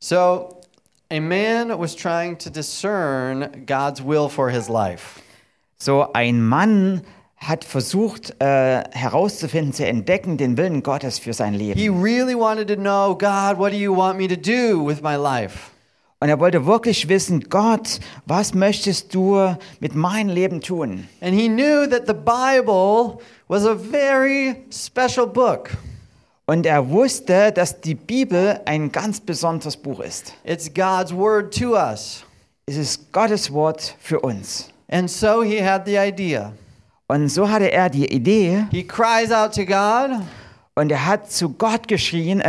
So, a man was trying to discern God's will for his life. So ein Mann hat versucht herauszufinden, zu entdecken den Willen Gottes für sein He Leben. really wanted to know, God, what do you want me to do with my life? Und er wollte wirklich wissen, Gott, was möchtest du mit meinem Leben tun? And he knew that the Bible was a very special book. Und er wusste, dass die Bibel ein ganz besonderes Buch ist. It's God's word to us. Es ist Gottes Wort für uns. And so he had the idea. Und so hatte er die Idee He cries out to God, und er hat zu Gott geschrien,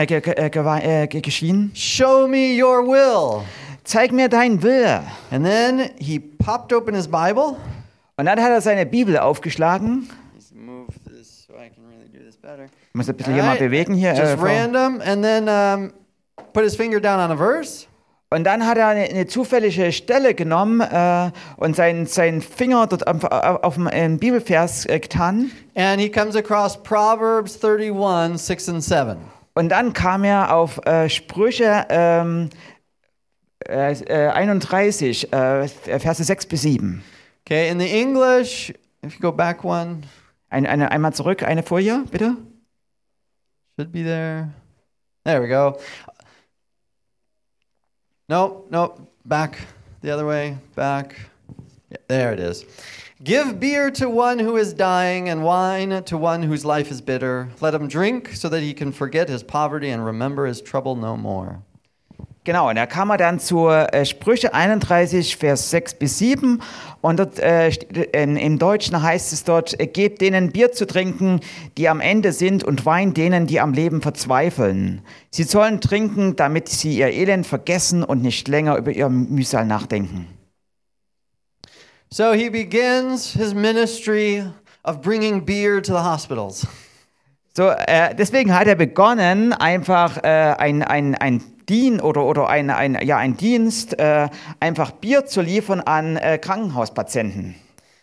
show me your will. zeig mir dein Wille. And then he popped open his Bible. Und dann hat er seine Bibel aufgeschlagen. Let's move this so I can really do this better. Ich muss ein bisschen hier mal bewegen. Hier, Just random, and then put his finger down on a verse. Und dann hat er eine zufällige Stelle genommen und seinen Finger dort auf einen Bibelvers getan. And he comes across Proverbs 31, 6 and 7. Und dann kam er auf Sprüche 31, Verse 6 bis 7. Okay, in the English, if you go back one, Einmal zurück, eine Folie, bitte. should be there. There we go. Nope, back the other way, back. Yeah, there it is. Give beer to one who is dying and wine to one whose life is bitter. Let him drink so that he can forget his poverty and remember his trouble no more. Genau, und da kam er dann zu Sprüche 31, Vers 6 bis 7. Und dort, im Deutschen heißt es dort, gebt denen Bier zu trinken, die am Ende sind, und Wein denen, die am Leben verzweifeln. Sie sollen trinken, damit sie ihr Elend vergessen und nicht länger über ihr Mühsal nachdenken. So he begins his ministry of bringing beer to the hospitals. So, deswegen hat er begonnen, einfach ein Dienst, einfach Bier zu liefern an Krankenhauspatienten.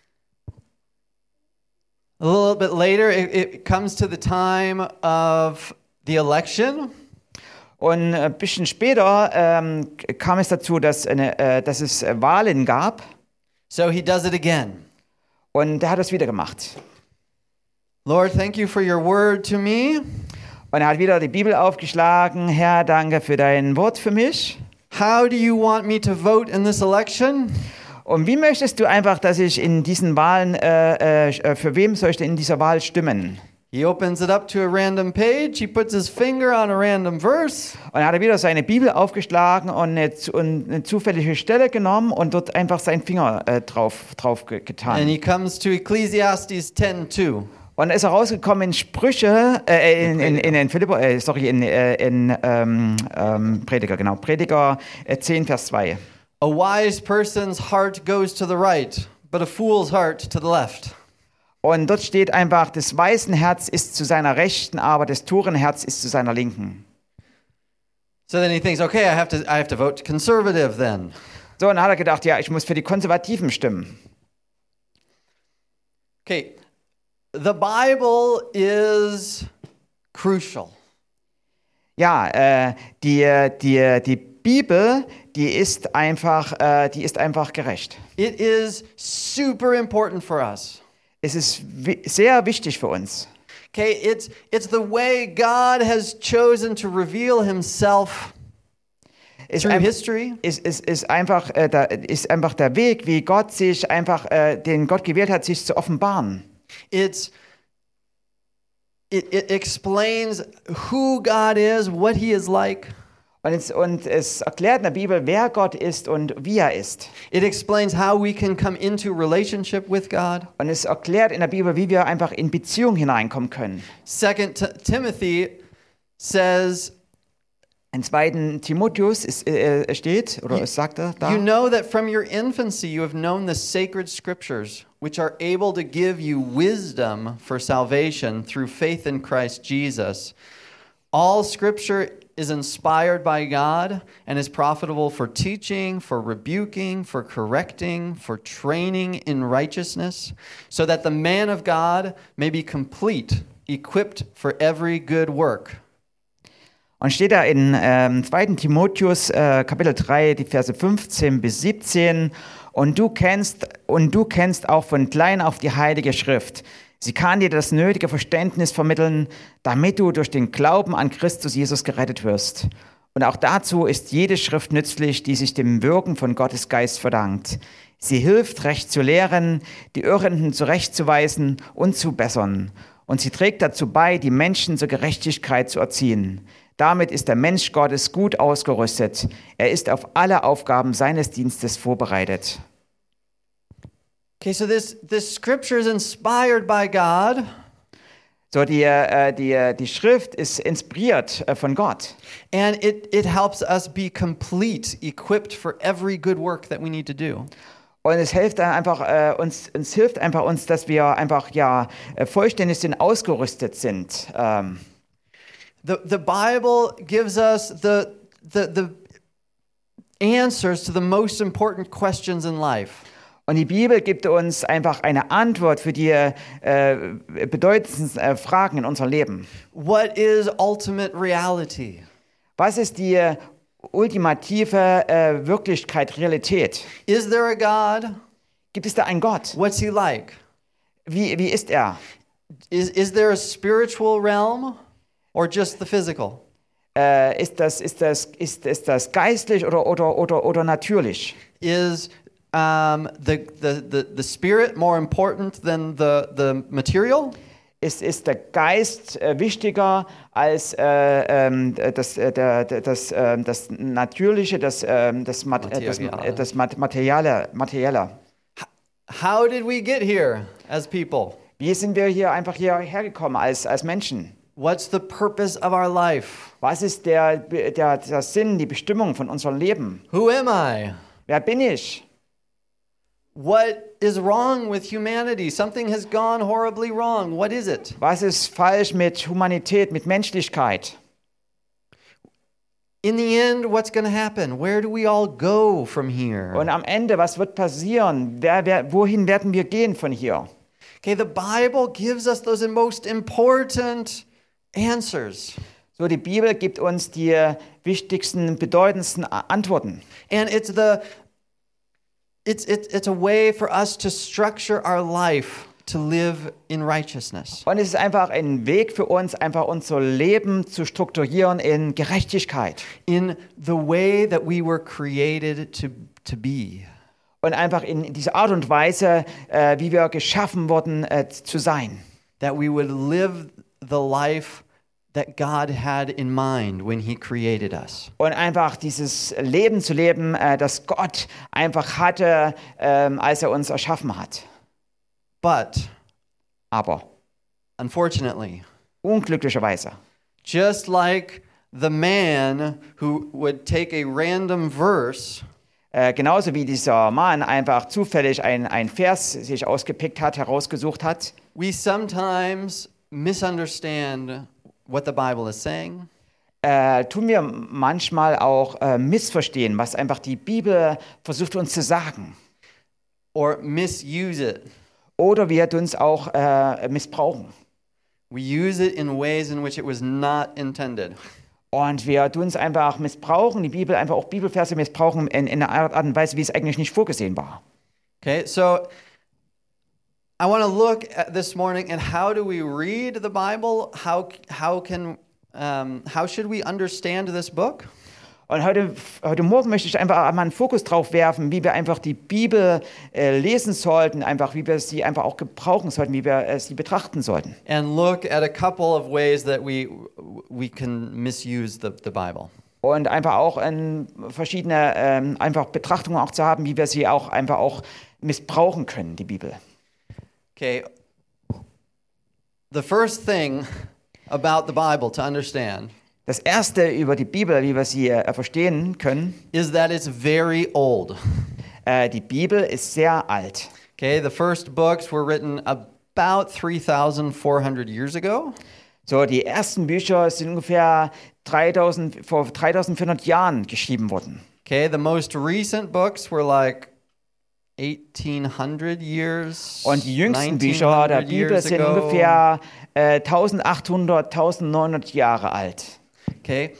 A little bit later, it comes to the time of the election. Und ein bisschen später kam es dazu, dass es Wahlen gab. So he does it again. Und er hat es wieder gemacht. Lord, thank you for your word to me. Und er hat wieder die Bibel aufgeschlagen. Herr, danke für dein Wort für mich. How do you want me to vote in this election? Und wie möchtest du einfach, dass ich in diesen Wahlen, für wem soll ich denn in dieser Wahl stimmen? He opens it up to a random page. He puts his finger on a random verse. Und er hat wieder seine Bibel aufgeschlagen und eine zufällige Stelle genommen und dort einfach seinen Finger drauf getan. And he comes to Ecclesiastes 10:2. Und ist er rausgekommen in Sprüche, Prediger, genau, Prediger 10, Vers 2. A wise person's heart goes to the right, but a fool's heart to the left. Und dort steht einfach, das weisen Herz ist zu seiner Rechten, aber das turen Herz ist zu seiner Linken. So then he thinks, okay, I have to vote conservative then. So, und dann hat er gedacht, ja, ich muss für die Konservativen stimmen. Okay, the Bible is crucial. Ja, die Bibel, die ist einfach gerecht. It is super important for us. Es ist sehr wichtig für uns. Okay, it's the way God has chosen to reveal himself through history. Es ist einfach der Weg, wie Gott sich einfach, den Gott gewählt hat, sich zu offenbaren. It explains who God is, what he is like. Und es erklärt in der Bibel, wer Gott ist und wie er ist. It explains how we can come into relationship with God. Und es erklärt in der Bibel, wie wir einfach in Beziehung hineinkommen können. 2 Timothy says, In 2. Timotheus steht, oder es sagt er da, you know that from your infancy you have known the sacred scriptures, which are able to give you wisdom for salvation through faith in Christ Jesus. All scripture is inspired by God and is profitable for teaching, for rebuking, for correcting, for training in righteousness, so that the man of God may be complete, equipped for every good work. Und steht da in 2. Timotheus Kapitel 3, die Verse 15 bis 17. Und du kennst auch von klein auf die Heilige Schrift. Sie kann dir das nötige Verständnis vermitteln, damit du durch den Glauben an Christus Jesus gerettet wirst. Und auch dazu ist jede Schrift nützlich, die sich dem Wirken von Gottes Geist verdankt. Sie hilft, recht zu lehren, die Irrenden zurechtzuweisen und zu bessern. Und sie trägt dazu bei, die Menschen zur Gerechtigkeit zu erziehen. Damit ist der Mensch Gottes gut ausgerüstet. Er ist auf alle Aufgaben seines Dienstes vorbereitet. Okay, so this scripture is inspired by God. So, die Schrift ist inspiriert von Gott. And it helps us be complete, equipped for every good work that we need to do. Und es hilft dann einfach uns hilft einfach uns, dass wir einfach vollständig sind, ausgerüstet sind. The Bible gives us the answers to the most important questions in life. Und die Bibel gibt uns einfach eine Antwort für die bedeutendsten Fragen in unserem Leben. What is ultimate reality? Was ist die ultimative Wirklichkeit, Realität? Is there a God? Gibt es da einen Gott? What's he like? Wie ist er? Is there a spiritual realm or just the physical? Ist das geistlich oder natürlich? Is the spirit more important than the material? Ist der Geist wichtiger als das Natürliche, das Materielle? How did we get here as people? Wie sind wir hier einfach hierher gekommen als Menschen? What's the purpose of our life? Was ist der Sinn, die Bestimmung von unserem Leben? Who am I? Wer bin ich? What is wrong with humanity? Something has gone horribly wrong. What is it? Was ist falsch mit Humanität, mit Menschlichkeit? In the end, what's going to happen? Where do we all go from here? Und am Ende, was wird passieren? Wohin werden wir gehen von hier? Okay, the Bible gives us those most important answers. So, die Bibel gibt uns die wichtigsten, bedeutendsten Antworten. And it's a way for us to structure our life to live in righteousness. Und es ist einfach ein Weg für uns, einfach unser Leben zu strukturieren in Gerechtigkeit. In the way that we were created to be. Und einfach in dieser Art und Weise, wie wir geschaffen wurden zu sein. That we would live the life that God had in mind when he created us. Und einfach dieses Leben zu leben, das Gott einfach hatte, als er uns erschaffen hat. Aber unfortunately, unglücklicherweise, just like the man who would take a random verse, genauso wie dieser Mann einfach zufällig ein Vers sich ausgepickt hat, herausgesucht hat, we sometimes misunderstand what the Bible is saying. Tun wir manchmal auch missverstehen, was einfach die Bibel versucht uns zu sagen. Or misuse it. Oder wir tun es auch missbrauchen. We use it in ways in which it was not intended. Und wir tun es einfach missbrauchen, die Bibel, einfach auch Bibelverse missbrauchen in einer Art und Weise, wie es eigentlich nicht vorgesehen war. Okay, so I want to look at this morning at how do we read the Bible? How should we understand this book? Und heute Morgen möchte ich einfach mal einen Fokus drauf werfen, wie wir einfach die Bibel lesen sollten, einfach wie wir sie einfach auch gebrauchen sollten, wie wir sie betrachten sollten. And look at a couple of ways that we can misuse the Bible. Und einfach auch verschiedene einfach Betrachtungen auch zu haben, wie wir sie auch einfach auch missbrauchen können, die Bibel. Okay. The first thing about the Bible to understand Das erste über die Bibel, wie wir sie verstehen können, is that it's very old. Die Bibel ist sehr alt. Okay, the first books were written about 3,400 years ago. So, die ersten Bücher sind ungefähr vor 3.400 Jahren geschrieben worden. Okay, the most recent books were like 1,800 years. Und die jüngsten Bücher der Bibel sind ungefähr 1.800, 1.900 Jahre alt. okay,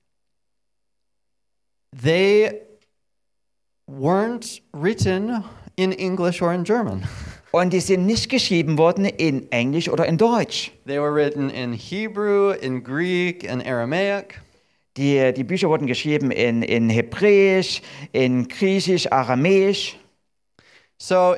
they weren't written in English or in German. Und die sind nicht geschrieben worden in Englisch oder in Deutsch. They were written in Hebrew, in Greek, and Aramaic. Die Bücher wurden geschrieben in Hebräisch, in Griechisch, Aramäisch. So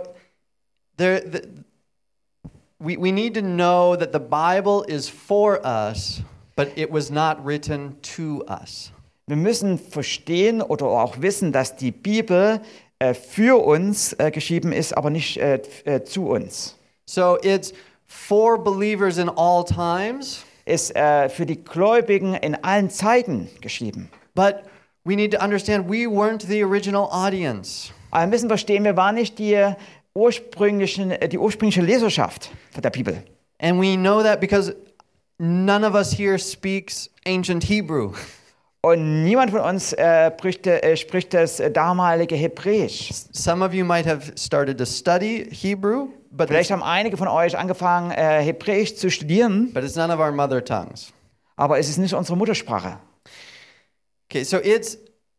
we need to know that the Bible is for us, but it was not written to us. Wir müssen verstehen oder auch wissen, dass die Bibel für uns geschrieben ist, aber nicht zu uns. So it's for believers in all times, Ist für die Gläubigen in allen Zeiten geschrieben. but we need to understand we weren't the original audience. Aber wir müssen verstehen, wir waren nicht die ursprüngliche Leserschaft von der Bibel. And we know that because none of us here speaks ancient Hebrew. Und niemand von uns spricht das damalige Hebräisch. Some of you might have started to study Hebrew, but Vielleicht haben einige von euch angefangen, Hebräisch zu studieren, it's none of our mother tongues. aber es ist nicht unsere Muttersprache. Okay, so it's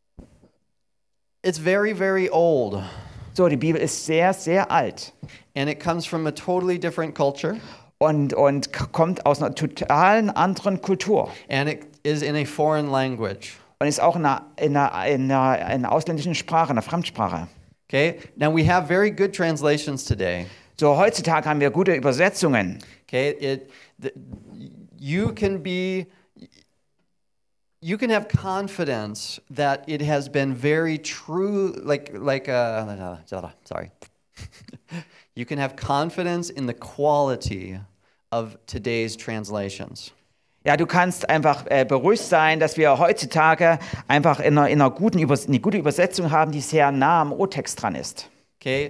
very, very old, So, die Bibel ist sehr, sehr alt and it comes from a totally different culture, und kommt aus einer totalen anderen Kultur and it is in a foreign language. und ist auch in einer ausländischen Sprache, einer Fremdsprache. Okay, now we have very good translations today. So, heutzutage haben wir gute Übersetzungen. Okay, you can have confidence that it has been very true, sorry. You can have confidence in the quality of today's translations. Ja, du kannst einfach beruhigt sein, dass wir heutzutage einfach eine gute Übersetzung haben, die sehr nah am Urtext dran ist. Okay,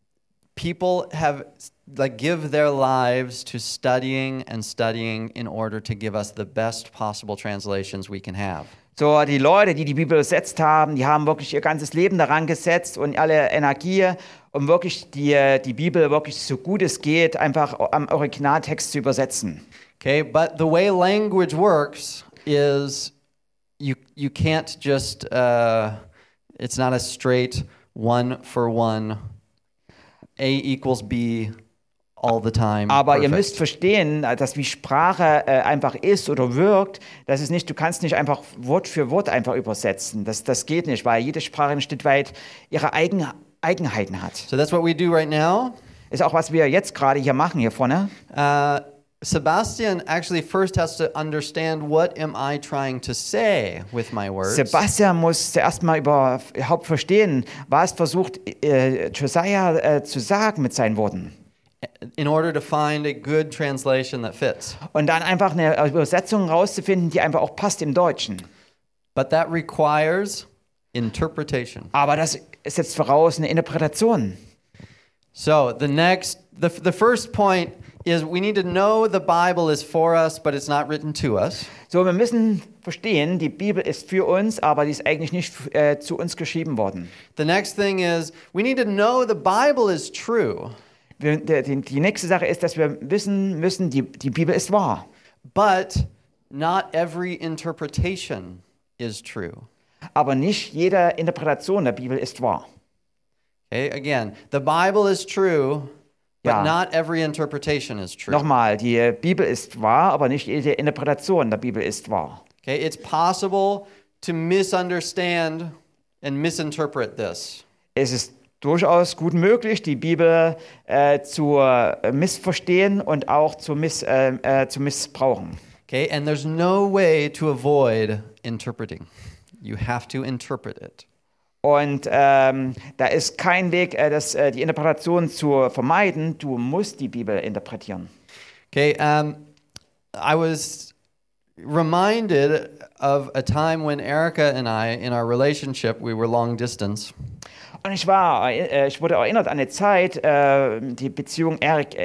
people have give their lives to studying and studying in order to give us the best possible translations we can have. So, die Leute, die die Bibel übersetzt haben, die haben wirklich ihr ganzes Leben daran gesetzt und alle Energie, um wirklich die Bibel wirklich so gut es geht, einfach am Originaltext zu übersetzen. Okay, but the way language works is you can't just it's not a straight one for one A equals B all the time. Aber ihr perfect. müsst verstehen, dass wie Sprache einfach ist oder wirkt, das ist nicht, du kannst nicht einfach Wort für Wort einfach übersetzen. Das geht nicht, weil jede Sprache ein Stück weit ihre Eigenheiten hat. So that's what we do right now. Ist auch, was wir jetzt gerade hier machen, hier vorne. Sebastian actually first has to understand what am I trying to say with my words. Sebastian muss zuerst mal überhaupt verstehen, was versucht Josiah zu sagen mit seinen Worten. In order to find a good translation that fits. Und dann einfach eine Übersetzung rauszufinden, die einfach auch passt im Deutschen. But that requires interpretation. Aber das setzt voraus eine Interpretation. So the first point is we need to know the Bible is for us, but it's not written to us. So, wir müssen verstehen, die Bibel ist für uns, aber die ist eigentlich nicht zu uns geschrieben worden. The next thing is we need to know the Bible is true. Die nächste Sache ist, dass wir wissen müssen, die Bibel ist wahr. But not every interpretation is true. Aber nicht jede Interpretation der Bibel ist wahr. Okay, again, the Bible is true, but Ja. not every interpretation is true. Nochmal, die Bibel ist wahr, aber nicht jede Interpretation der Bibel ist wahr. Okay, it's possible to misunderstand and misinterpret this. Es ist durchaus gut möglich, die Bibel zu missverstehen und auch zu missbrauchen. Okay, and there's no way to avoid interpreting. You have to interpret it. Und da ist kein Weg, die Interpretation zu vermeiden. Du musst die Bibel interpretieren. Okay, I was reminded of a time when Erica and I, in our relationship, we were long distance. Und ich wurde erinnert an eine Zeit, die Beziehung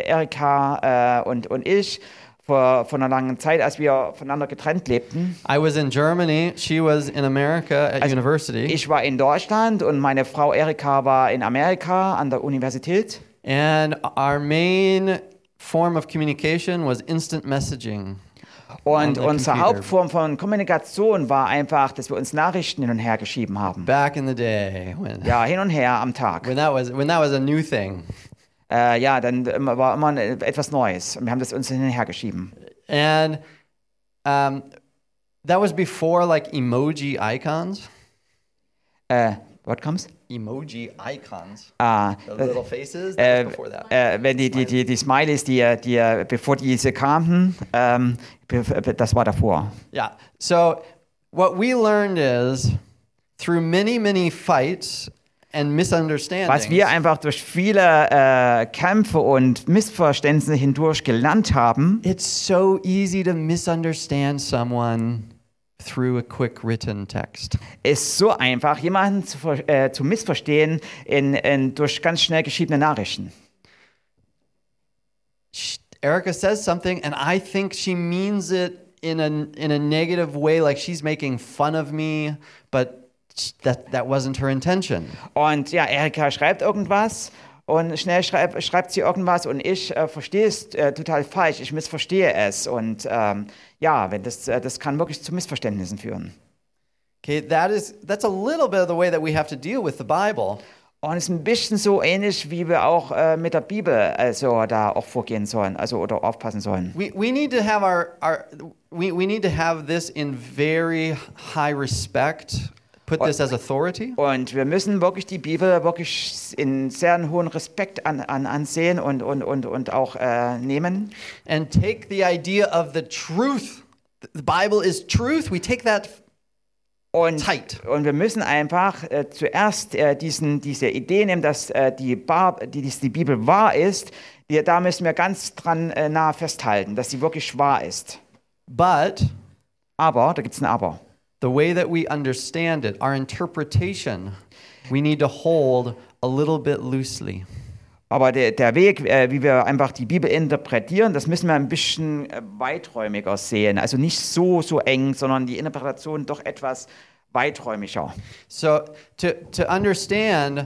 Erika und ich, vor einer langen Zeit, als wir voneinander getrennt lebten. I was in Germany, she was in America at university. Ich war in Deutschland und meine Frau Erika war in Amerika an der Universität. And our main form of communication was instant messaging. Und the unsere computer. Hauptform von Kommunikation war einfach, dass wir uns Nachrichten hin und her geschrieben haben. Back in the day when Ja, hin und her am Tag. when that was a new thing. Ja, dann war immer etwas Neues und wir haben das uns hin und her geschrieben. And that was before like emoji icons. What comes? Emoji icons. The little faces. That was before that. Wenn die Smileys, bevor diese kamen, das war davor. Yeah. So what we learned is through many fights and misunderstandings. Was wir einfach durch viele Kämpfe und Missverständnisse hindurch gelernt haben, It's so easy to misunderstand someone through a quick written text. ist so einfach, jemanden zu missverstehen durch ganz schnell geschriebene Nachrichten. Erica says something, and I think she means it in a negative way, like she's making fun of me, but that wasn't her intention. Und ja, Erika schreibt irgendwas und schnell schreibt sie irgendwas und ich verstehe es total falsch, ich missverstehe es und ja, das kann wirklich zu Missverständnissen führen. Okay, that's a little bit of the way that we have to deal with the Bible. Und es ist ein bisschen so ähnlich, wie wir auch mit der Bibel also da auch vorgehen sollen, also oder aufpassen sollen. We need to have we need to have this in very high respect. Put this as authority. Und wir müssen wirklich die Bibel wirklich in sehr hohen Respekt ansehen und auch nehmen. And take the idea of the truth. The Bible is truth. We take that tight. Und wir müssen einfach zuerst diese Idee nehmen, dass die Bibel wahr ist. Da müssen wir ganz dran nah festhalten, dass sie wirklich wahr ist. But Aber, da gibt es ein Aber. the way that we understand it, our interpretation, we need to hold a little bit loosely. Aber der Weg, wie wir einfach die Bibel interpretieren, das müssen wir ein bisschen weiträumiger sehen. Also nicht so eng, sondern die Interpretation doch etwas weiträumiger. So to understand,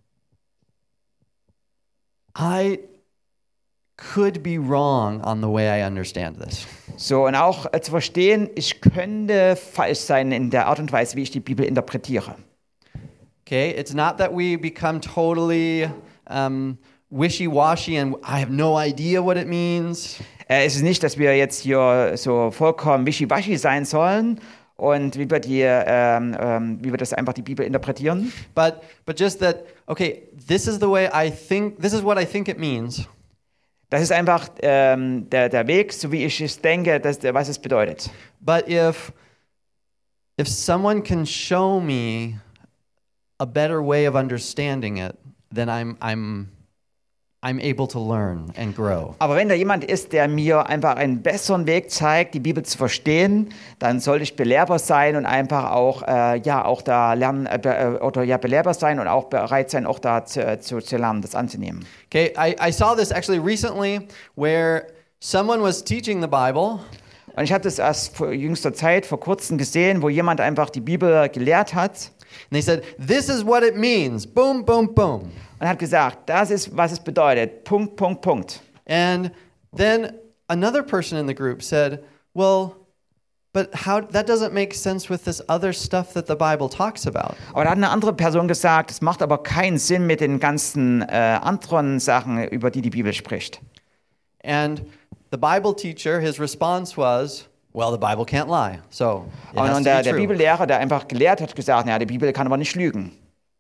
I could be wrong on the way I understand this. So, und auch zu verstehen, ich könnte falsch sein in der Art und Weise, wie ich die Bibel interpretiere. Okay, it's not that we become totally wishy-washy and I have no idea what it means. Es ist nicht, dass wir jetzt hier so vollkommen wischiwaschi sein sollen und wie wir das einfach die Bibel interpretieren. But just that, okay, this is the way I think, this is what I think it means. Das ist einfach der Weg, so wie ich es denke, was es bedeutet. But if someone can show me a better way of understanding it, then I'm able to learn and grow. Aber wenn da jemand ist, der mir einfach einen besseren Weg zeigt, die Bibel zu verstehen, dann soll ich belehrbar sein und einfach auch da lernen belehrbar sein und auch bereit sein, auch da zu lernen, das anzunehmen. Okay, I saw this actually recently where someone was teaching the Bible. Und ich habe das erst vor jüngster Zeit, vor kurzem gesehen, wo jemand einfach die Bibel gelehrt hat. And they said, this is what it means. Boom, boom, boom. Und hat gesagt, das ist, was es bedeutet. Punkt, Punkt, Punkt. And then another person in the group said, well, but that doesn't make sense with this other stuff that the Bible talks about. Aber da hat eine andere Person gesagt, es macht aber keinen Sinn mit den ganzen anderen Sachen, über die Bibel spricht. And the Bible teacher, his response was, well, the Bible can't lie. So it has Und to be der true. Bibellehrer, der einfach gelehrt hat, gesagt, die Bibel kann aber nicht lügen.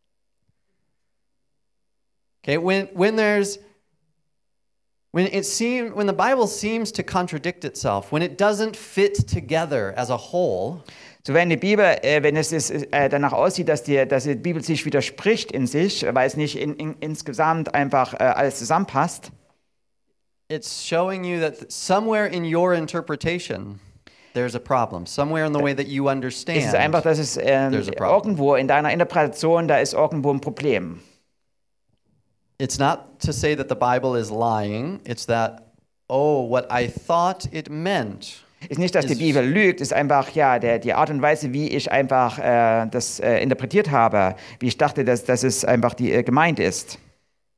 Okay, when the Bible seems to contradict itself, when it doesn't fit together as a whole, So wenn die Bibel, wenn es danach aussieht, dass die Bibel sich widerspricht in sich, weil es nicht insgesamt einfach alles zusammenpasst, it's showing you that somewhere in your interpretation there's a problem. Somewhere in the way that you understand. ist es einfach, dass es there's a problem. irgendwo in deiner Interpretation, da ist irgendwo ein Problem. It's not to say that the Bible is lying. It's that, what I thought it meant. Ist nicht, dass die Bibel lügt, ist einfach die Art und Weise, wie ich einfach das interpretiert habe, wie ich dachte, dass es einfach gemeint ist.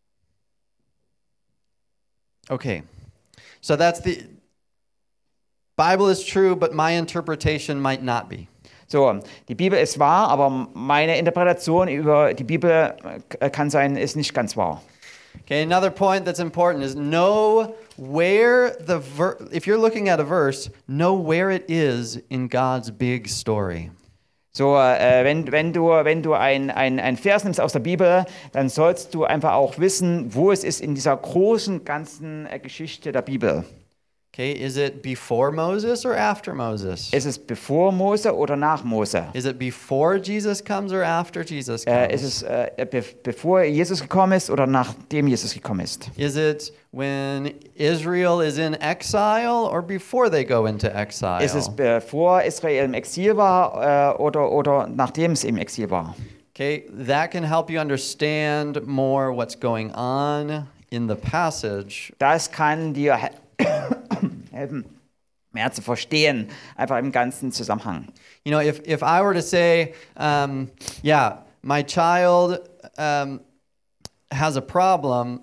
Okay, so that's Bible is true, but my interpretation might not be. So, die Bibel ist wahr, aber meine Interpretation über die Bibel kann sein, ist nicht ganz wahr. Okay, another point that's important is know where if you're looking at a verse, know where it is in God's big story. So, wenn du ein Vers nimmst aus der Bibel, dann sollst du einfach auch wissen, wo es ist in dieser großen, ganzen Geschichte der Bibel. Okay, is it before Moses or after Moses? Ist es bevor Mose oder nach Mose? Is it before Jesus comes or after Jesus comes? Ist es bevor Jesus gekommen ist oder nachdem Jesus gekommen ist? Is it when Israel is in exile or before they go into exile? Ist es bevor Israel im Exil war oder nachdem es im Exil war? Okay, that can help you understand more what's going on in the passage. Das kann dir helfen, mehr zu verstehen, einfach im ganzen Zusammenhang. You know, if I were to say, yeah, my child has a problem,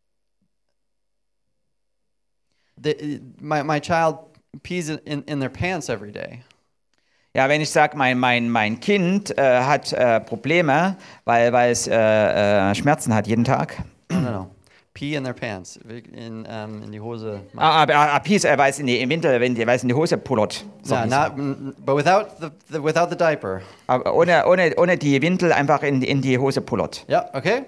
my child pees in their pants every day. Ja, wenn ich sage, mein Kind hat Probleme, weil es Schmerzen hat jeden Tag. No. Pee in their pants, in die Hose. Pees, weil es im Winter, weil es in die Hose pullert. No, but without the diaper. Aber ohne die Windel einfach in die Hose pullert. Yeah, okay.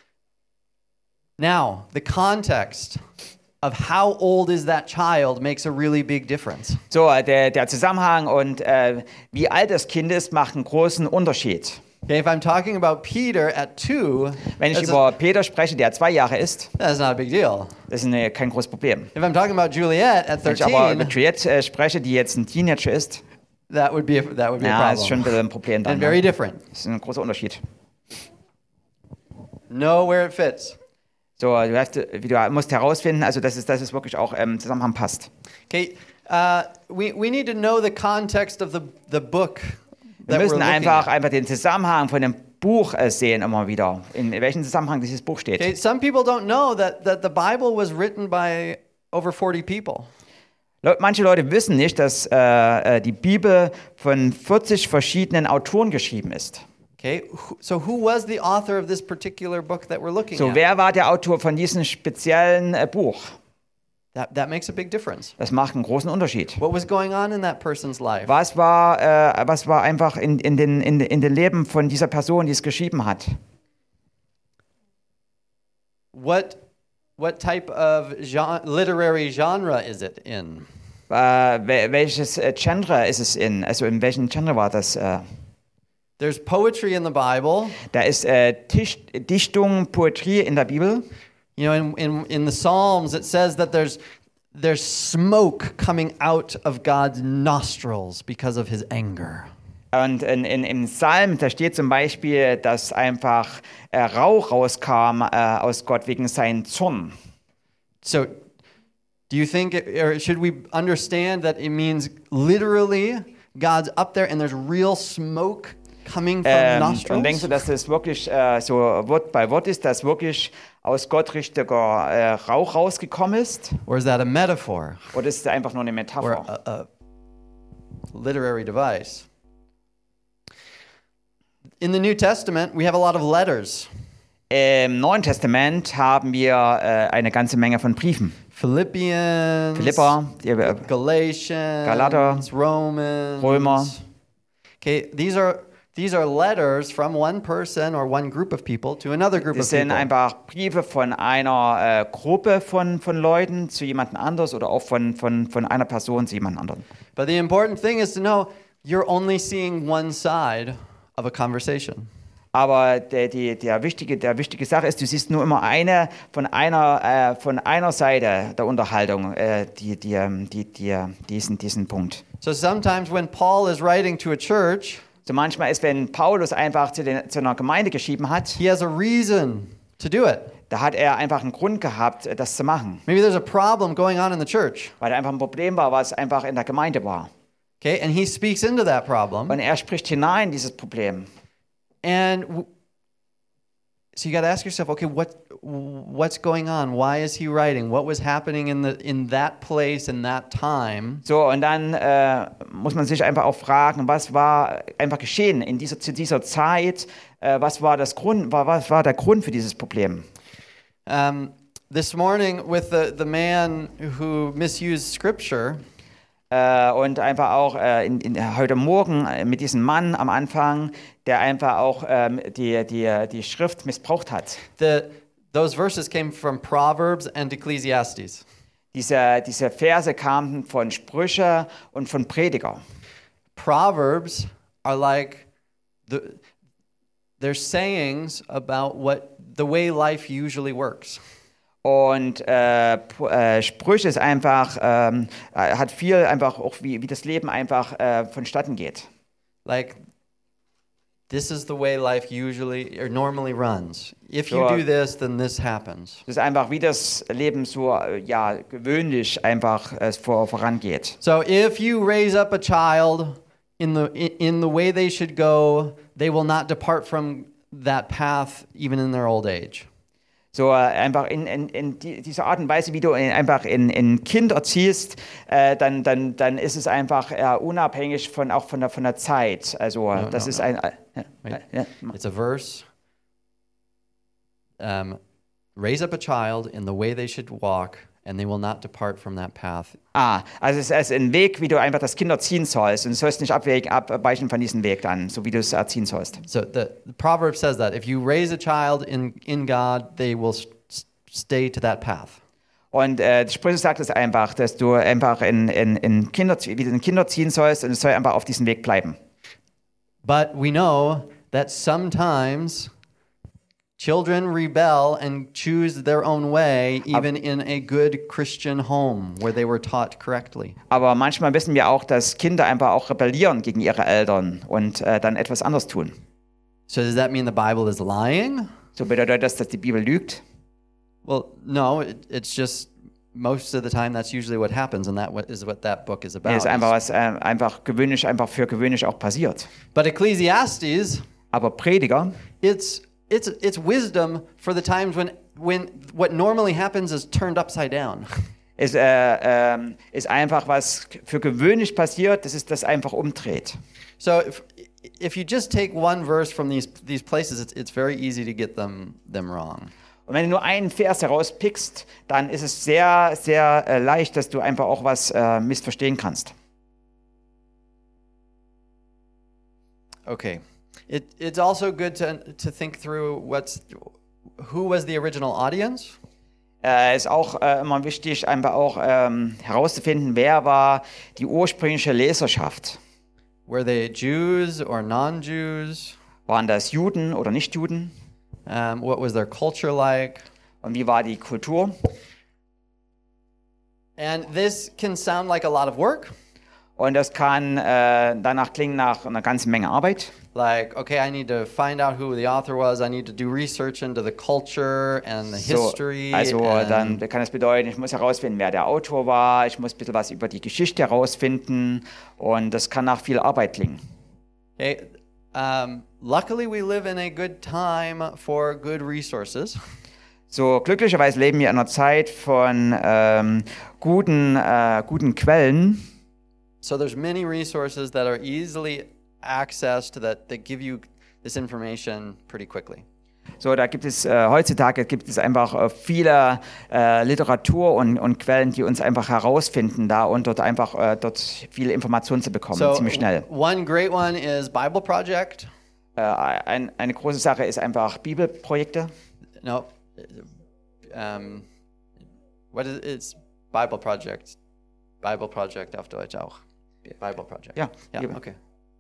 Now, the context of how old is that child makes a really big difference. So, der Zusammenhang und wie alt das Kind ist, macht einen großen Unterschied. Okay, if I'm talking about Peter at 2, Wenn ich über Peter spreche, der 2 Jahre ist, that's not a big deal. das ist kein großes Problem. If I'm talking about Juliet at Wenn ich aber über 13, Juliette spreche, die jetzt ein Teenager ist, that would be a ja, ist schon problem. ein Problem dann. And very Ne? different. Das ist ein großer Unterschied. Know where it fits. So, du musst herausfinden, also dass es wirklich auch im Zusammenhang passt. Okay, we need to know the context of the book Wir that we're müssen looking einfach at. den Zusammenhang von dem Buch sehen immer wieder, in welchem Zusammenhang dieses Buch steht. Okay, some people don't know that the Bible was written by over 40 people. Manche Leute wissen nicht, dass die Bibel von 40 verschiedenen Autoren geschrieben ist. Okay, so who was the author of this particular book that we're looking So, at? wer war der Autor von diesem speziellen Buch? That makes a big difference. Das macht einen großen Unterschied. What was going on in that person's life? Was war einfach in den Leben von dieser Person, die es geschrieben hat? What type of literary genre is it in? Welches Genre ist es in? Also in welchem Genre war das? There's poetry in the Bible. Da ist Dichtung, Poetrie in der Bibel. You know, in the Psalms, it says that there's smoke coming out of God's nostrils because of his anger. Und im Psalm, da steht zum Beispiel, dass einfach Rauch rauskam aus Gott wegen seinem Zorn. So, do you think, or should we understand that it means literally God's up there and there's real smoke coming from nostrils? Und denkst du, dass das wirklich so Wort bei Wort ist, dass wirklich aus Gott richtiger Rauch rausgekommen ist? Or is that a metaphor Oder ist es einfach nur eine Metapher? or a literary device? In the New Testament, we have a lot of letters. Im Neuen Testament haben wir eine ganze Menge von Briefen. Philippians, Philipper, Galatians, Galater, Romans, Römer. Okay, these are letters from one person or one group of people to another group Das of sind people. einfach Briefe von einer Gruppe von Leuten zu jemand anders oder auch von einer Person zu jemand anderen. But the important thing is to know you're only seeing one side of a conversation. Aber der wichtige Sache ist, du siehst nur immer von einer Seite der Unterhaltung diesen Punkt. So sometimes when Paul is writing to a church, So manchmal ist, wenn Paulus einfach zu einer Gemeinde geschrieben hat, he has a reason to do it. da hat er einfach einen Grund gehabt, das zu machen. Maybe there's a problem going on in the church. Weil da einfach ein Problem war, was einfach in der Gemeinde war. Okay, and he speaks into that problem. Und er spricht hinein, dieses Problem. And So you got to ask yourself, okay, what's going on? Why is he writing? What was happening in that place, in that time? So, und dann muss man sich einfach auch fragen, was war einfach geschehen zu dieser Zeit? Was war der Grund für dieses Problem? This morning with the man who misused Scripture, und einfach auch heute Morgen mit diesem Mann am Anfang, der einfach auch die Schrift missbraucht hat. those verses came from Proverbs and Ecclesiastes. Diese Verse kamen von Sprüche und von Prediger. Proverbs are like they're sayings about the way life usually works. Und Sprüche ist einfach, hat viel einfach auch, wie das Leben einfach vonstatten geht. Like, this is the way life usually or normally runs. If you So, do this, then this happens. Das ist einfach, wie das Leben so gewöhnlich einfach vorangeht. So if you raise up a child in the way they should go, they will not depart from that path even in their old age. So einfach in dieser Art und Weise, wie du einfach ein Kind erziehst, dann ist es einfach unabhängig von der Zeit. Also das ist ein... It's a verse. Raise up a child in the way they should walk, and they will not depart from that path. Also es ist ein Weg, wie du einfach das Kind erziehen sollst. Und du sollst nicht abweichen von diesem Weg dann, so wie du es erziehen sollst. So the proverb says that if you raise a child in God, they will stay to that path. Und die Sprüche sagt es einfach, dass du einfach in Kinder ziehen sollst und es soll einfach auf diesem Weg bleiben. But we know that sometimes children rebel and choose their own way, even in a good Christian home where they were taught correctly. Aber manchmal wissen wir auch, dass Kinder einfach auch rebellieren gegen ihre Eltern und dann etwas anderes tun. So does that mean the Bible is lying? So bedeutet das, dass die Bibel lügt? Well, no, it's just most of the time that's usually what happens, and that is what that book is about. Das ist einfach was einfach für gewöhnlich auch passiert. But Ecclesiastes, Aber Prediger, it's wisdom for the times when what normally happens is turned upside down. ist einfach was für gewöhnlich passiert, das ist das einfach umdreht. So if you just take one verse from these places, it's very easy to get them wrong. Und wenn du nur einen Vers herauspickst, dann ist es sehr, sehr leicht, dass du einfach auch was missverstehen kannst. Okay. It's also good to think through who was the original audience. Ist auch immer wichtig, einfach auch herauszufinden, wer war die ursprüngliche Leserschaft. Were they Jews or non-Jews? Waren das Juden oder Nichtjuden? What was their culture like? Und wie war die Kultur? And this can sound like a lot of work. Und das kann danach klingen nach einer ganzen Menge Arbeit. Like, okay, I need to find out who the author was. I need to do research into the culture and the history. Also dann kann es bedeuten, ich muss herausfinden, wer der Autor war. Ich muss ein bisschen was über die Geschichte herausfinden. Und das kann nach viel Arbeit klingen. Okay, luckily we live in a good time for good resources. So, glücklicherweise leben wir in einer Zeit von guten Quellen. So there's many resources that are easily accessed that give you this information pretty quickly. So, da gibt es heutzutage einfach viele Literatur und Quellen, die uns einfach herausfinden da und dort einfach dort viele Informationen zu bekommen, So ziemlich schnell. one great one is Bible Project. Eine große Sache ist einfach Bibelprojekte. No, what is it's Bible Project? Bible Project auf Deutsch auch. Bible Project. Ja, Yeah. Bibel. Okay.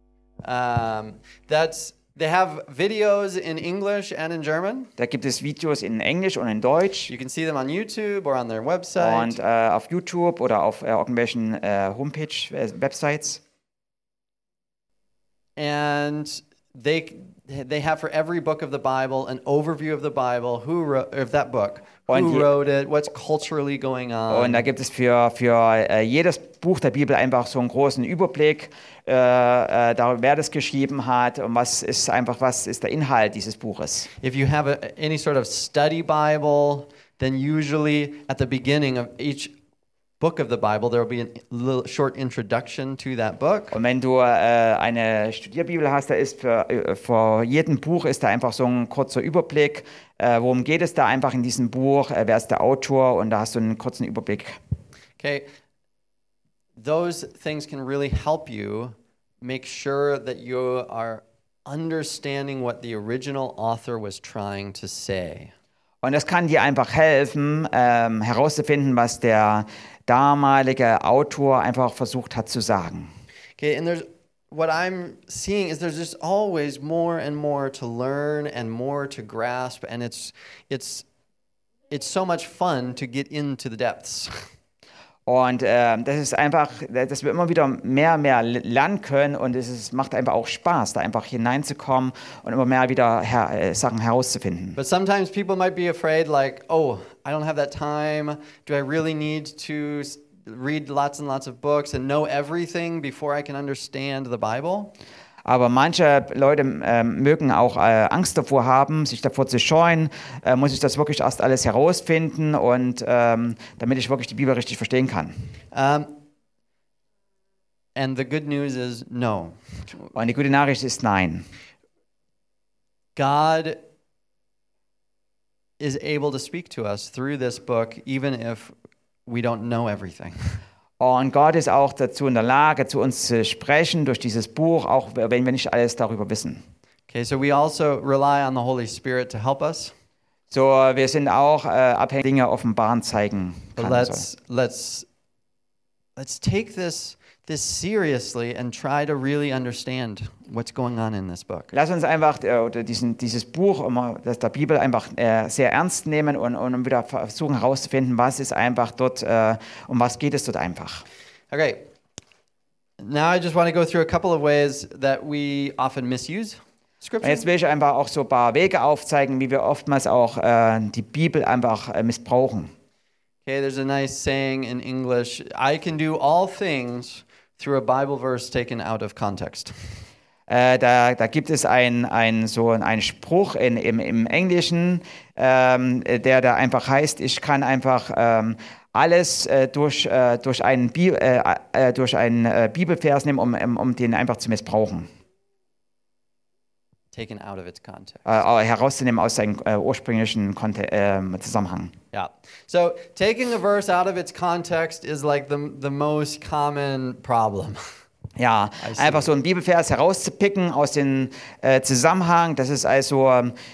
They have videos in English and in German. Da gibt es Videos in Englisch und in Deutsch. You can see them on YouTube or on their website. Und auf YouTube oder auf irgendwelchen Websites. And they have for every book of the Bible an overview of the Bible, who wrote of that book, Und who wrote it, what's culturally going on. Und da gibt es für jedes Buch der Bibel einfach so einen großen Überblick darüber, wer das geschrieben hat und was ist der Inhalt dieses Buches. If you have any sort of study Bible, then usually at the beginning of each book of the Bible, there will be a little short introduction to that book. Und wenn du eine Studierbibel hast, da ist vor jedem Buch ist da einfach so ein kurzer Überblick. Worum geht es da einfach in diesem Buch? Wer ist der Autor? Und da hast du einen kurzen Überblick. Okay, those things can really help you make sure that you are understanding what the original author was trying to say. Und das kann dir einfach helfen, herauszufinden, was der damalige Autor einfach versucht hat zu sagen. Okay, and what I'm seeing is there's just always more and more to learn and more to grasp, and it's so much fun to get into the depths. Und das ist einfach, dass wir immer wieder mehr lernen können und es macht einfach auch Spaß, da einfach hineinzukommen und immer mehr wieder Sachen herauszufinden. But sometimes people might be afraid, like, oh, I don't have that time. Do I really need to read lots and lots of books and know everything before I can understand the Bible? Aber manche Leute mögen auch Angst davor haben, sich davor zu scheuen. Muss ich das wirklich erst alles herausfinden und damit ich wirklich die Bibel richtig verstehen kann. And the good news is no. Und die gute Nachricht ist nein. God is able to speak to us through this book, even if we don't know everything. Und Gott ist auch dazu in der Lage, zu uns zu sprechen durch dieses Buch, auch wenn wir nicht alles darüber wissen. Okay, so we also rely on the Holy Spirit to help us. So, wir sind auch abhängig, Dinge offenbaren zeigen But kann. let's take this seriously and try to really understand what's going on in this book. Lass uns einfach dieses Buch der Bibel einfach sehr ernst nehmen und wieder versuchen herauszufinden, was ist einfach dort, um was geht es dort einfach. Okay. Now I just want to go through a couple of ways that we often misuse Scripture. Jetzt will ich einfach auch so ein paar Wege aufzeigen, wie wir oftmals auch die Bibel einfach missbrauchen. Okay, there's a nice saying in English, I can do all things through a Bible verse taken out of context. Da gibt es einen Spruch im Englischen, der da einfach heißt, ich kann einfach alles durch einen Bibelvers nehmen, um den einfach zu missbrauchen. Taken out of its context. Herauszunehmen aus seinem ursprünglichen Zusammenhang. Yeah. So taking a verse out of its context is like the most common problem. Ja, einfach so einen Bibelvers herauszupicken aus dem Zusammenhang, das ist also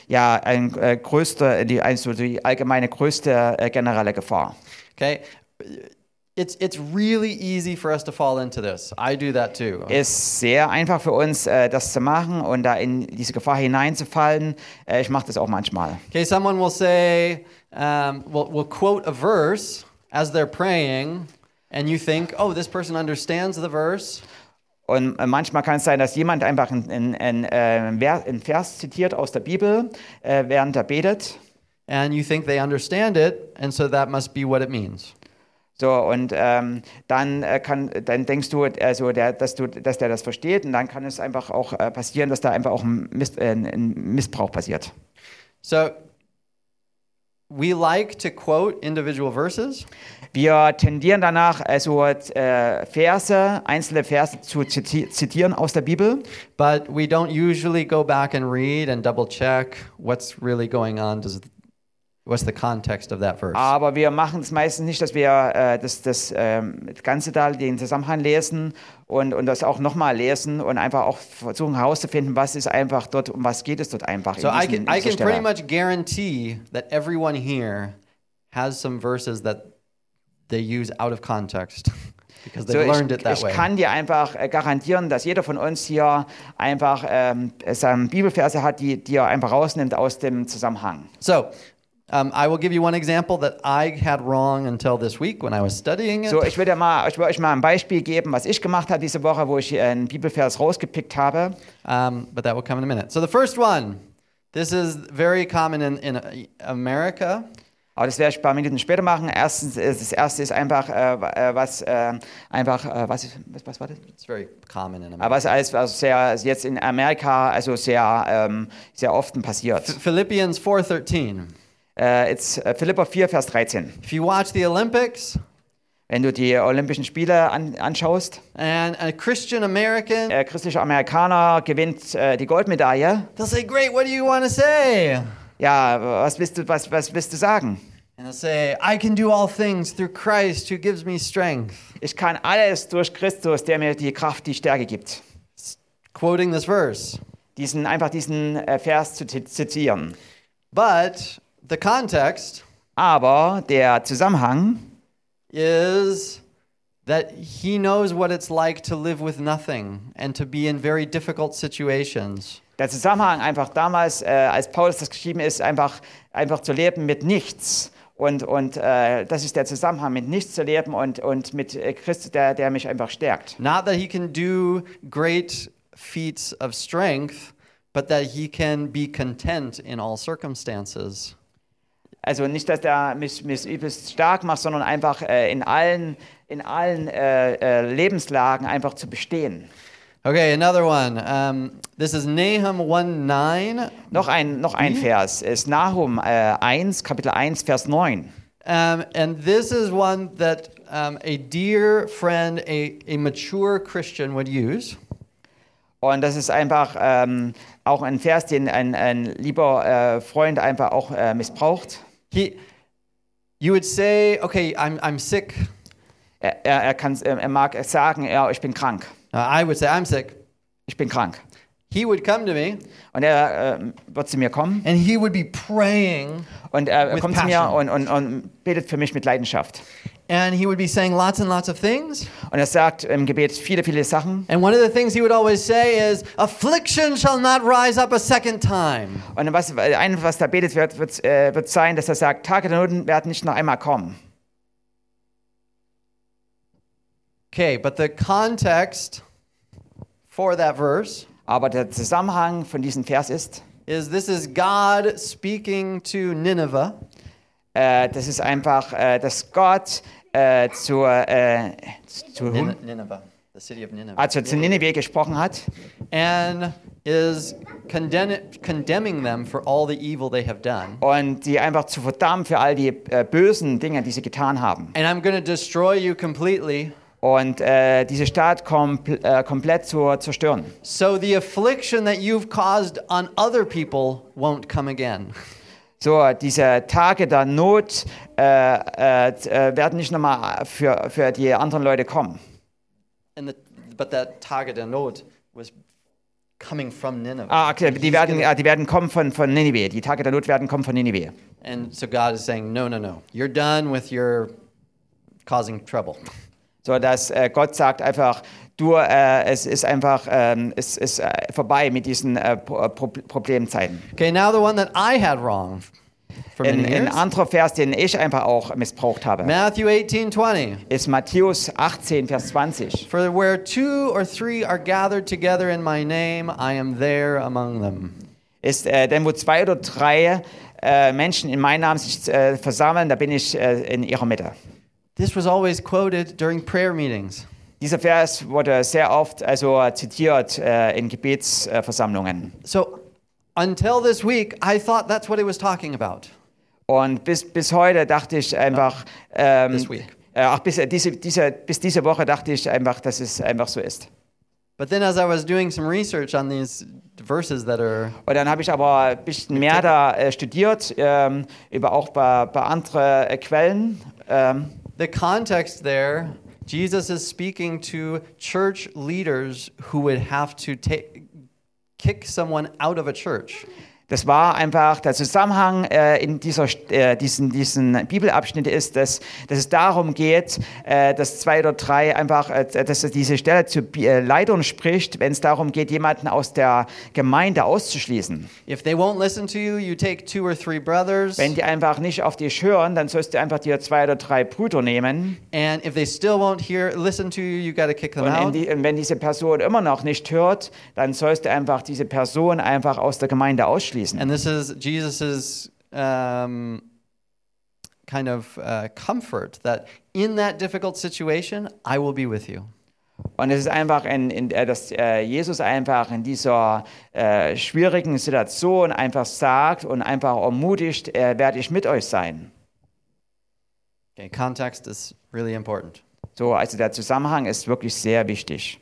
die allgemeine größte generelle Gefahr. Okay. It's really easy for us to fall into this. I do that too. Ist sehr einfach für uns, das zu machen und da in diese Gefahr hineinzufallen. Ich mache das auch manchmal. Okay, someone will say, will quote a verse as they're praying, and you think, oh, this person understands the verse. Und manchmal kann es sein, dass jemand einfach einen Vers zitiert aus der Bibel, während er betet. And you think they understand it, and so that must be what it means. So, und dann denkst du, also dass der das versteht, und dann kann es einfach auch passieren, dass da einfach auch ein Missbrauch passiert. So, we like to quote individual verses. Wir tendieren danach, also einzelne Verse zu zitieren aus der Bibel. But we don't usually go back and read and double check what's really going on. What's the context of that verse? Aber wir machen es meistens nicht, dass wir das Ganze da, den Zusammenhang lesen und das auch nochmal lesen und einfach auch versuchen herauszufinden, was ist einfach dort, um was geht es dort einfach. So I can pretty much guarantee that everyone here has some verses that they use out of context. Because they learned it that way. Ich kann dir einfach garantieren, dass jeder von uns hier einfach seine Bibelverse hat, die er einfach rausnimmt aus dem Zusammenhang. So, I will give you one example that I had wrong until this week when I was studying it. So, ich will euch mal ein Beispiel geben, was ich gemacht habe diese Woche, wo ich einen Bibelvers rausgepickt habe. But that will come in a minute. So the first one, this is very common in America. Aber das werde ich ein paar Minuten später machen. Das erste ist einfach, was war das? It's very common in America. Was jetzt in Amerika also sehr oft passiert. Philippians 4:13. Philipper 4, Vers 13. If you watch the Olympics, Wenn du die Olympischen Spiele anschaust, and a Christian American, christlicher Amerikaner gewinnt die Goldmedaille. they'll say, "Great, what do you want to say?" Ja, was willst du sagen? And they'll say, "I can do all things through Christ who gives me strength." Ich kann alles durch Christus, der mir die Kraft, die Stärke gibt. Quoting this verse. Diesen Vers zu zitieren. But the context Aber der Zusammenhang is that he knows what it's like to live with nothing and to be in very difficult situations. Der Zusammenhang einfach damals, als Paulus das geschrieben ist, einfach zu leben mit nichts. Und das ist der Zusammenhang, mit nichts zu leben und mit Christus, der mich einfach stärkt. Not that he can do great feats of strength, but that he can be content in all circumstances. Also nicht, dass der mich übelst stark macht, sondern einfach in allen Lebenslagen einfach zu bestehen. Okay, another one. This is Nahum 1:9. Noch ein Vers ist Nahum 1, Kapitel 1, Vers 9. And this is one that a dear friend, a mature Christian would use. Und das ist einfach auch ein Vers, den ein lieber Freund einfach auch missbraucht. You would say, okay, I'm sick. Er mag sagen, ja, ich bin krank. I would say, I'm sick. Ich bin krank. He would come to me. Und er wird zu mir kommen. And he would be praying. Und er with kommt zu mir passion. und betet für mich mit Leidenschaft. And he would be saying lots and lots of things. Und er sagt im Gebet viele, viele Sachen. And one of the things he would always say is, affliction shall not rise up a second time. Und was da betet wird sein, dass er sagt, Tage der Not werden nicht noch einmal kommen. Okay, but the context for that verse Aber der Zusammenhang von diesem Vers ist, this is God speaking to Nineveh. das ist einfach, dass Gott zu Nineveh, the city of Nineveh. zu Nineveh gesprochen hat And is condemning them for all the evil they have done. und sie einfach zu verdammen für all die bösen Dinge, die sie getan haben. And I'm going to destroy you completely. Und diese Stadt komplett zu zerstören. So the affliction that you've caused on other people won't come again. So, diese Tage der Not werden nicht nochmal für die anderen Leute kommen. But that Tage der Not was coming from Nineveh. Okay, die werden kommen von Nineveh. Die Tage der Not werden kommen von Nineveh. And so God is saying, no. You're done with your causing trouble. So, dass Gott sagt einfach, es ist einfach, es ist vorbei mit diesen Problemzeiten. Okay, now the one that I had wrong for many Ein years. anderer Vers, den ich einfach auch missbraucht habe, Matthew 18:20. ist Matthäus 18, Vers 20. For where 2 or 3 are gathered together in my name, I am there among them. Denn wo 2 oder 3 Menschen in meinem Namen sich versammeln, da bin ich in ihrer Mitte. This was always quoted during prayer meetings. Dieser Vers wurde sehr oft zitiert in Gebetsversammlungen. So until this week, I thought that's what it was talking about. Und bis heute dachte ich einfach, This week. bis diese Woche dachte ich einfach, dass es einfach so ist. But then as I was doing some research on these verses that are... Und dann habe ich aber ein bisschen mehr da studiert, über auch bei anderen Quellen. The context there, Jesus is speaking to church leaders who would have to kick someone out of a church. Das war einfach, der Zusammenhang in diesen Bibelabschnitt ist, dass es darum geht, dass 2 oder 3 einfach, dass er diese Stelle zu Leitern spricht, wenn es darum geht, jemanden aus der Gemeinde auszuschließen. If they won't listen to you, you take 2 or 3 brothers. Wenn die einfach nicht auf dich hören, dann sollst du einfach dir 2 oder 3 Brüder nehmen. And if they still won't listen to you, you got to kick them out. Und wenn diese Person immer noch nicht hört, dann sollst du einfach diese Person einfach aus der Gemeinde ausschließen. And this is Jesus's kind of comfort that in that difficult situation, I will be with you. Und es ist einfach, dass Jesus einfach in dieser schwierigen Situation einfach sagt und einfach ermutigt, werde ich mit euch sein. Okay, context is really important. So, also der Zusammenhang ist wirklich sehr wichtig.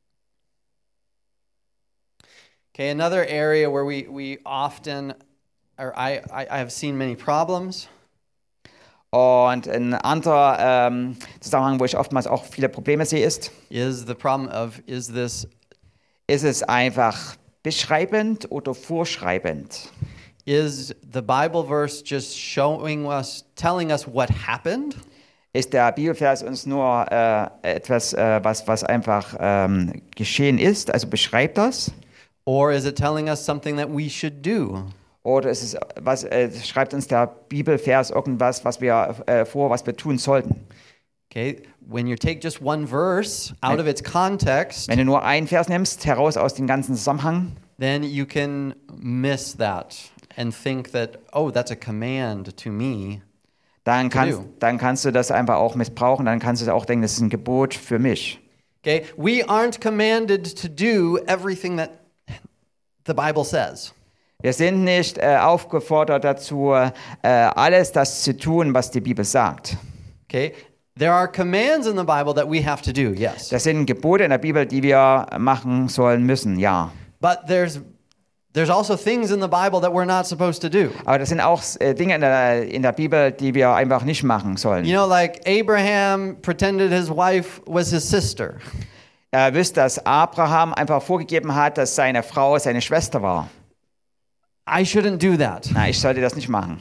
Okay, another area where we often, or I have seen many problems. Und ein anderer Zusammenhang, wo ich oftmals auch viele Probleme sehe, ist The problem of, is es einfach beschreibend oder vorschreibend? the Bible verse just telling us what happened? Ist der Bibelvers uns nur etwas, was einfach geschehen ist, also beschreibt das? Or is it telling us something that we should do? Oder ist es, schreibt uns der Bibelvers irgendwas, was wir tun sollten? Okay, when you take just one verse out of its context, Wenn du nur einen Vers nimmst, heraus aus dem ganzen Zusammenhang, then you can miss that and think that, oh, that's a command to me. dann kannst du das einfach auch missbrauchen, dann kannst du auch denken, das ist ein Gebot für mich. Okay, we aren't commanded to do everything that the Bible says. Wir sind nicht aufgefordert dazu, alles das zu tun, was die Bibel sagt. Okay, there are commands in the Bible that we have to do, yes. Das sind Gebote in der Bibel, die wir machen sollen müssen, ja. But there's also things in the Bible that we're not supposed to do. Aber das sind auch Dinge in der Bibel, die wir einfach nicht machen sollen. You know, like Abraham pretended his wife was his sister. Wisst, dass Abraham einfach vorgegeben hat, dass seine Frau seine Schwester war. I shouldn't do that. Nein, ich sollte das nicht machen.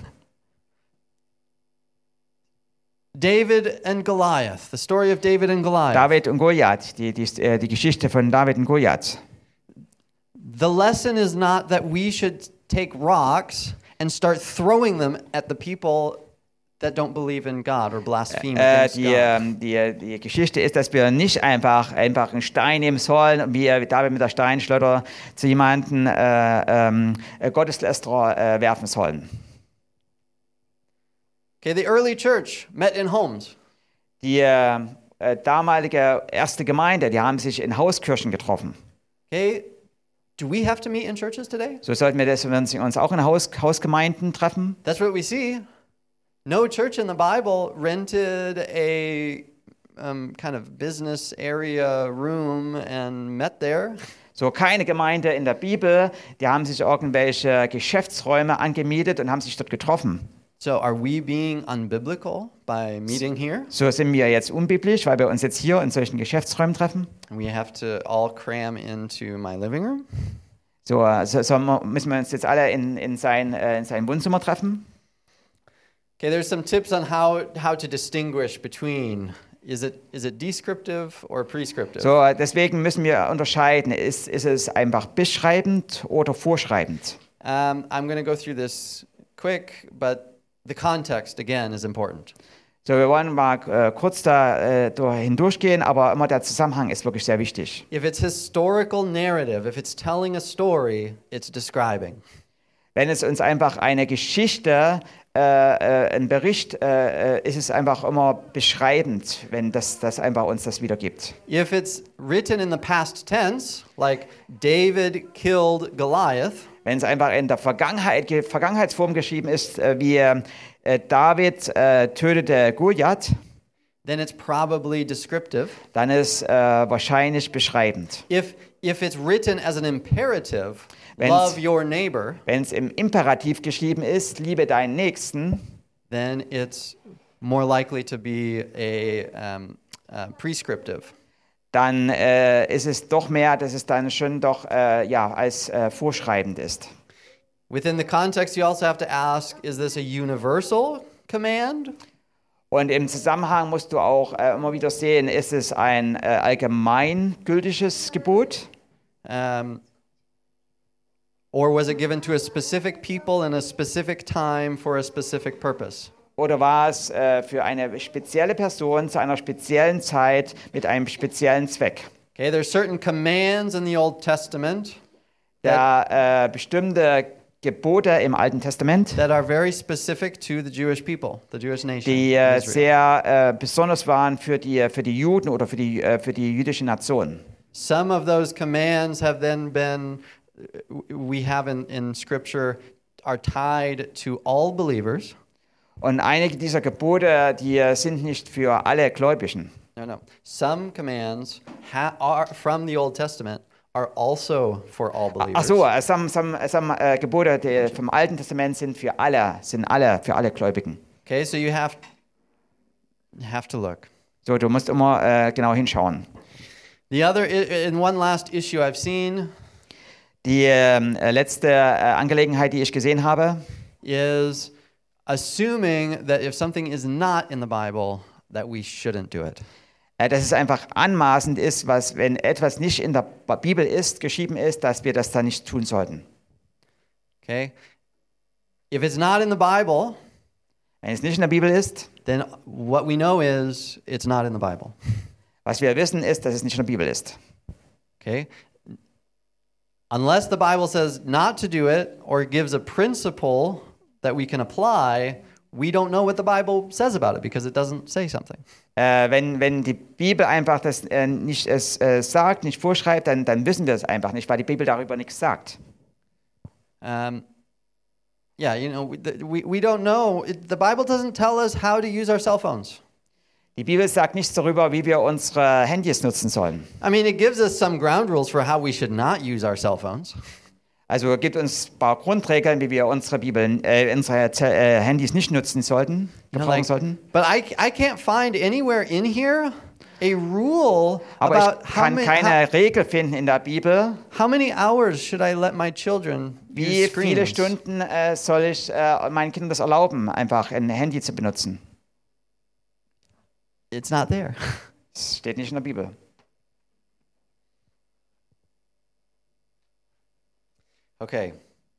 David and Goliath, the story of David and Goliath. David und Goliath, die Geschichte von David und Goliath. The lesson is not that we should take rocks and start throwing them at the people that don't believe in God or blaspheme against God. Die Geschichte ist, dass wir nicht einfach einen Stein nehmen sollen und wie David mit der Steinschleuder zu jemandem Gotteslästerer werfen sollen. Okay, the early church met in homes. Die damalige erste Gemeinde, die haben sich in Hauskirchen getroffen. Okay, do we have to meet in churches today? So sollten wir uns auch in Hausgemeinden treffen. That's what we see. No church in the Bible rented a kind of business area room and met there. So keine Gemeinde in der Bibel, die haben sich irgendwelche Geschäftsräume angemietet und haben sich dort getroffen. So are we being unbiblical by meeting here? So sind wir jetzt unbiblisch, weil wir uns jetzt hier in solchen Geschäftsräumen treffen. We have to all cram into my living room. So müssen wir uns jetzt alle in sein Wohnzimmer treffen. Okay, there's some tips on how to distinguish between is it descriptive or prescriptive? So deswegen müssen wir unterscheiden, ist es einfach beschreibend oder vorschreibend. I'm going to go through this quick, but the context again is important. So wir wollen mal kurz hindurchgehen, aber immer der Zusammenhang ist wirklich sehr wichtig. If it's historical narrative, if it's telling a story, it's describing. Wenn es uns einfach eine Geschichte, ein Bericht, ist es einfach immer beschreibend, wenn das einfach uns das wiedergibt. If it's written in the past tense, like David killed Goliath, wenn es einfach in der Vergangenheitsform geschrieben ist, wie David tötete Goliath, then it's probably descriptive. Dann ist wahrscheinlich beschreibend. If it's written as an imperative, love your neighbor, wenn es im Imperativ geschrieben ist, liebe deinen Nächsten, then it's more likely to be a prescriptive. Dann ist es doch mehr, dass es dann schon doch als vorschreibend ist. Within the context, you also have to ask, is this a universal command? Und im Zusammenhang musst du auch immer wieder sehen, ist es ein allgemeingültiges Gebot? Or was it given to a specific people in a specific time for a specific purpose? Oder war es für eine spezielle Person zu einer speziellen Zeit mit einem speziellen Zweck? Okay, there's certain commands in the Old Testament Da bestimmte Gebote im Alten Testament, that are very specific to the Jewish people, the Jewish nation. die Israel. sehr besonders waren für die Juden oder für die jüdische Nation. Some of those commands have then been, we have in Scripture, are tied to all believers. Und einige dieser Gebote, die sind nicht für alle Gläubigen. No. Some commands are from the Old Testament are also for all believers. Ach so, some Gebote die vom Alten Testament sind für alle Gläubigen. Okay, so you have to look. So, du musst immer genau hinschauen. The other, in one last issue I've seen, Die letzte Angelegenheit, die ich gesehen habe, is assuming that if something is not in the Bible, that we shouldn't do it. dass es einfach anmaßend ist, wenn etwas nicht in der Bibel geschrieben ist, dass wir das dann nicht tun sollten. Okay? If it's not in the Bible, Wenn es nicht in der Bibel ist, then what we know is it's not in the Bible. was wir wissen, ist, dass es nicht in der Bibel ist. Okay? Unless the Bible says not to do it or gives a principle that we can apply, we don't know what the Bible says about it because it doesn't say something. Wenn die Bibel einfach das nicht sagt, nicht vorschreibt, dann wissen wir es einfach nicht, weil die Bibel darüber nichts sagt. Yeah, you know, we don't know. The Bible doesn't tell us how to use our cell phones. Die Bibel sagt nichts darüber, wie wir unsere Handys nutzen sollen. I mean, it gives us some ground rules for how we should not use our cell phones. Also gibt uns ein paar Grundregeln, wie wir unsere Handys nicht nutzen sollten, gebrauchen sollten. But I can't find anywhere in here a rule Aber about ich kann keine Regel finden in der Bibel, how many hours should I let my children wie use viele screens? Stunden soll ich meinen Kindern das erlauben, einfach ein Handy zu benutzen. It's not there. Das steht nicht in der Bibel. Okay.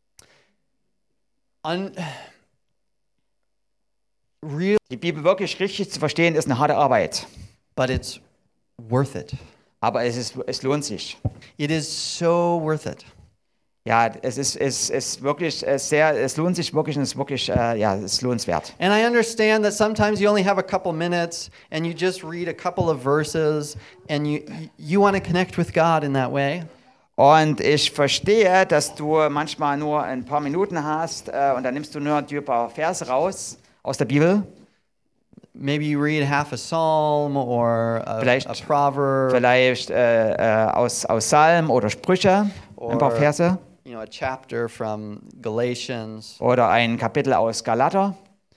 Die Bibel wirklich richtig zu verstehen, ist eine harte Arbeit. But it's worth it. Aber es lohnt sich. It is so worth it. Ja, es lohnt sich wirklich und es ist wirklich, es ist lohnenswert. And I understand that sometimes you only have a couple minutes and you just read a couple of verses and you want to connect with God in that way. Und ich verstehe, dass du manchmal nur ein paar Minuten hast und dann nimmst du nur ein paar Verse raus aus der Bibel. Maybe you read half a psalm or a proverb. Vielleicht aus Psalm oder Sprüche, ein paar Verse. You know, a chapter from Galatians. Oder ein Kapitel aus Galater.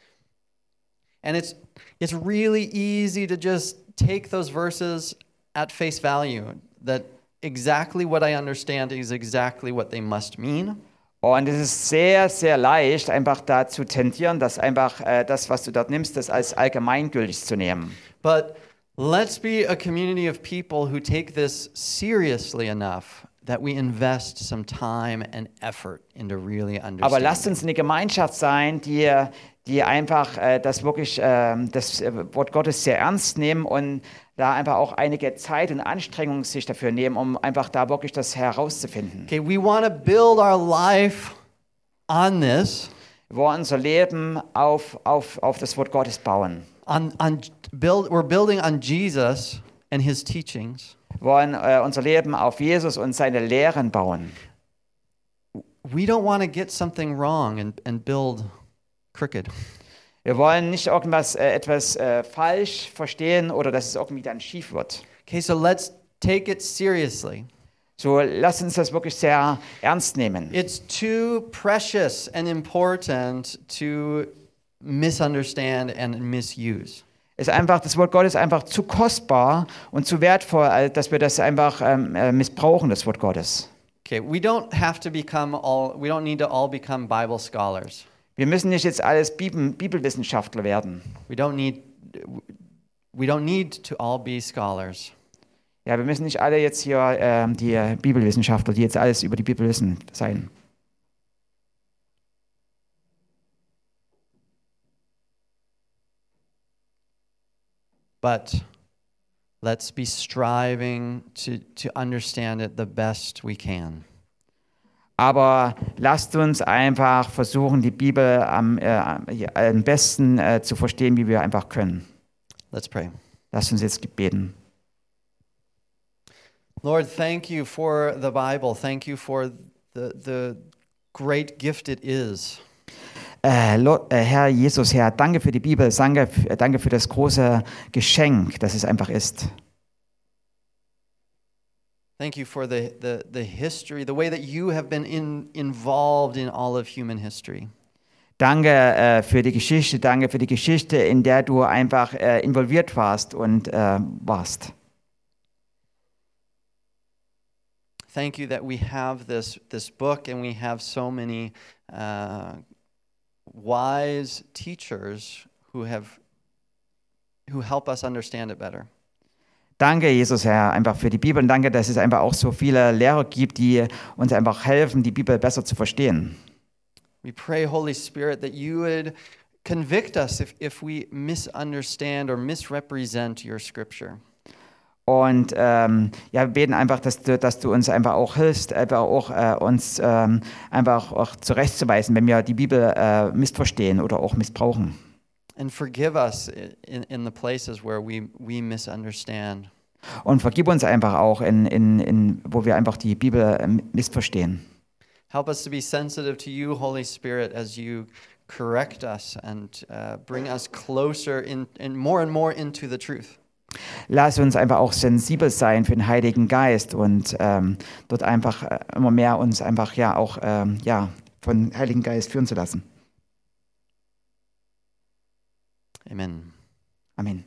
And it's really easy to just take those verses at face value, that exactly what I understand is exactly what they must mean. Und es ist sehr, sehr leicht, einfach da zu tendieren, dass einfach das, was du dort nimmst, das als allgemeingültig zu nehmen. But let's be a community of people who take this seriously enough that we invest some time and effort into really understanding. Aber lasst uns eine Gemeinschaft sein, die einfach das Wort Gottes sehr ernst nehmen und da einfach auch einige Zeit und Anstrengung sich dafür nehmen, um einfach da wirklich das herauszufinden. Okay, we want to build our life on this. Wir wollen unser Leben auf das Wort Gottes bauen. We're building on Jesus and his teachings. Wir wollen unser Leben auf Jesus und seine Lehren bauen. We don't want to get something wrong and build crooked. Wir wollen nicht etwas falsch verstehen oder dass es irgendwie dann schief wird. Okay, so let's take it seriously. So lass uns das wirklich sehr ernst nehmen. It's too precious and important to misunderstand and misuse. Das Wort Gottes ist einfach zu kostbar und zu wertvoll, dass wir das einfach missbrauchen, das Wort Gottes. Okay, we don't need to all become Bible scholars. Wir müssen nicht jetzt alles Bibelwissenschaftler werden. We don't need to all be scholars. Ja, wir müssen nicht alle jetzt hier die Bibelwissenschaftler, die jetzt alles über die Bibel wissen, sein. But let's be striving to understand it the best we can. Aber lasst uns einfach versuchen, die Bibel am besten zu verstehen, wie wir einfach können. Let's pray. Lasst uns jetzt beten. Lord, thank you for the Bible. Thank you for the great gift it is. Herr Jesus, Herr, danke für die Bibel, danke für das große Geschenk, das es einfach ist. Thank you for the history, the way that you have been involved in all of human history. Danke für die Geschichte, in der du einfach involviert warst und warst. Thank you that we have this book and we have so many wise teachers who help us understand it better. Danke, Jesus, Herr, einfach für die Bibel und danke, dass es einfach auch so viele Lehrer gibt, die uns einfach helfen, die Bibel besser zu verstehen. We pray, Holy Spirit, that you would convict us if we misunderstand or misrepresent your scripture. Und ja, wir beten einfach, dass du uns einfach auch hilfst, einfach auch uns einfach auch zurechtzuweisen, wenn wir die Bibel missverstehen oder auch missbrauchen. And forgive us in the places where we misunderstand. Und vergib uns einfach auch, wo wir einfach die Bibel missverstehen. Help us to be sensitive to you, Holy Spirit, as you correct us and bring us closer and more into the truth. Lass uns einfach auch sensibel sein für den Heiligen Geist und dort einfach immer mehr uns einfach ja auch von Heiligen Geist führen zu lassen. Amen. Amen.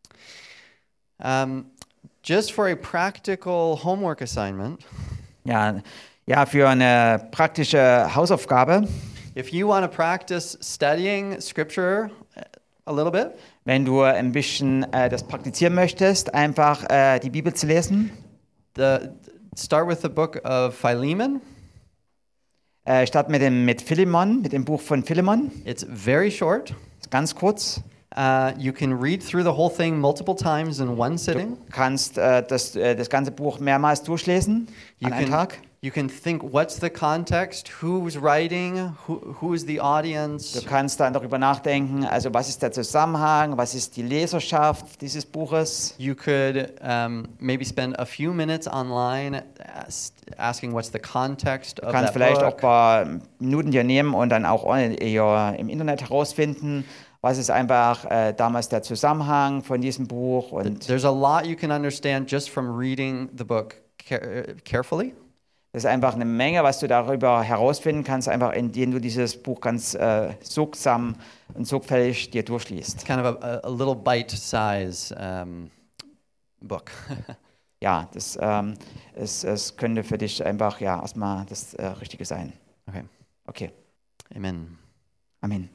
Just for a practical homework assignment, Ja, für eine praktische Hausaufgabe. if you want to practice studying Scripture a little bit, Wenn du ein bisschen das praktizieren möchtest, einfach die Bibel zu lesen, start with the book of Philemon. start mit Philemon, mit dem Buch von Philemon. It's very short. Ganz kurz. You can read through the whole thing multiple times in one sitting. Du kannst das ganze Buch mehrmals durchlesen an einem Tag. You can think, what's the context? Who's writing? Who is the audience? Du kannst dann darüber nachdenken, also was ist der Zusammenhang, was ist die Leserschaft dieses Buches. You could maybe spend a few minutes online asking what's the context Du of kannst that vielleicht auch ein book. paar Minuten dir nehmen und dann auch im Internet herausfinden, was ist einfach damals der Zusammenhang von diesem Buch. Und There's a lot you can understand just from reading the book carefully. das ist einfach eine Menge, was du darüber herausfinden kannst, einfach indem du dieses Buch ganz sorgsam und sorgfältig dir durchliest. It's kind of a little bite-size book. Ja, es könnte für dich einfach erstmal das Richtige sein. Okay. Okay, Amen. Amen.